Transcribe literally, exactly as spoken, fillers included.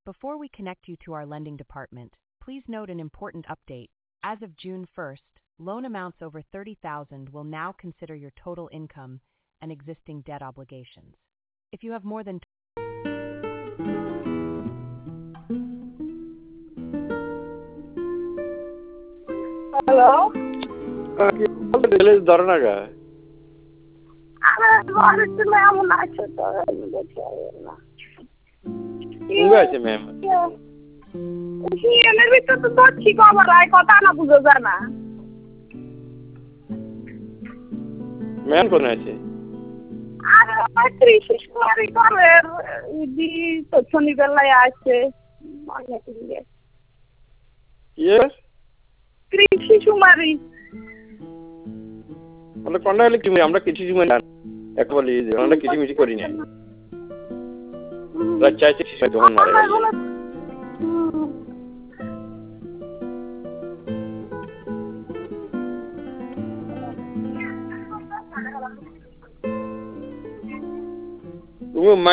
Before we connect you to our lending department, please note an important update. As of June first, loan amounts over thirty thousand will now consider your total income and existing debt obligations. If you have more than Hello? ধরে না গা আরে ঘরে ছিল এমন আছে তো আমি দেখি না উঙ্গা আছে ম্যাম কি এর ভিতর তো দচ্ছি খবর আয় কথা না বুঝো জানা ম্যাম কোন আছে আরে মাত্রি শিশুমারি করে দি তো শনিবেলায় আছে মানে কি ইয়েস কৃষি সুমারি আমরা কোনটা হলে কি আমরা কিছু জমি না একবার লিয়ে দিই আমরা কিছু মিছি করি না রাত চাইছে কিছু তখন মারা গেল তুমি